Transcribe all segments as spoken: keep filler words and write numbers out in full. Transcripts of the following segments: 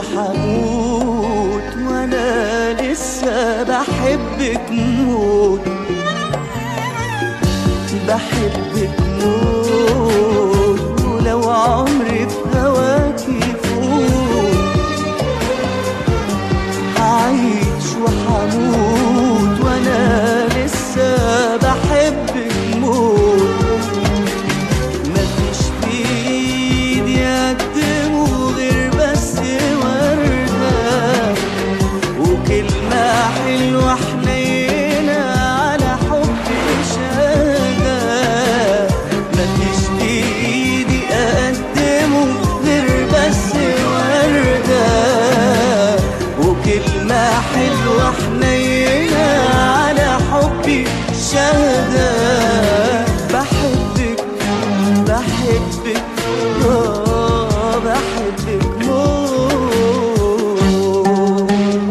وحموت وانا لسه بحبك موت، بحبك موت. ولو عمري في هواكي يفوت هعيش وحموت وانا لسه بحبك موت. مفيش في ايدي اقدمه غير بس وردة وكلمة حلوة حنينة على حب شهادة. مفيش في ايدي اقدمه غير بس وردة وكلمة حلوة حنينة على حبي شهادة. بحبك بحبك آه بحبك موت.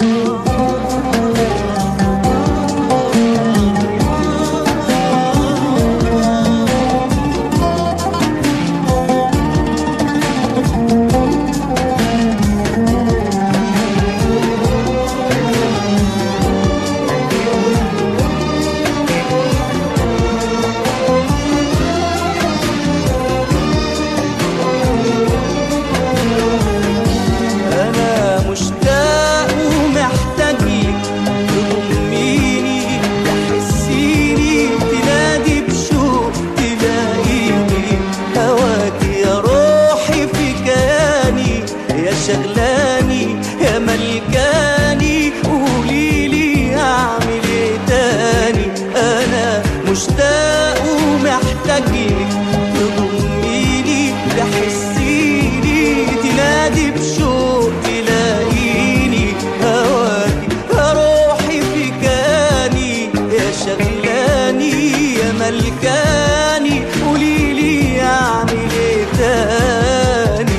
شغلاني يا ملكاني قوليلي اعمل ايه تاني. انا مشتاق ومحتاجلك تضميني تحسيني تنادي بشوق تلاقيني هواكي يا روحي في كياني يا شغلاني يا ملكاني قوليلي اعمل ايه تاني.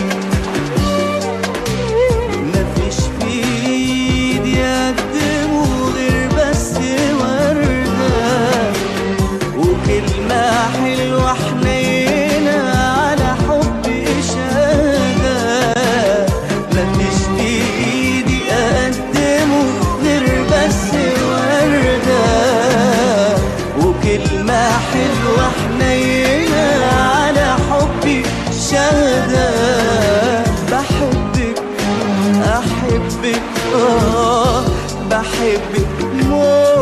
كلمة حلوة حنينة على حب شهادة. مفيش في ايدي اقدمه غير بس وردة وكلمة حلوة حنينة على حبي شهادة. بحبك احبك اه بحبك موت.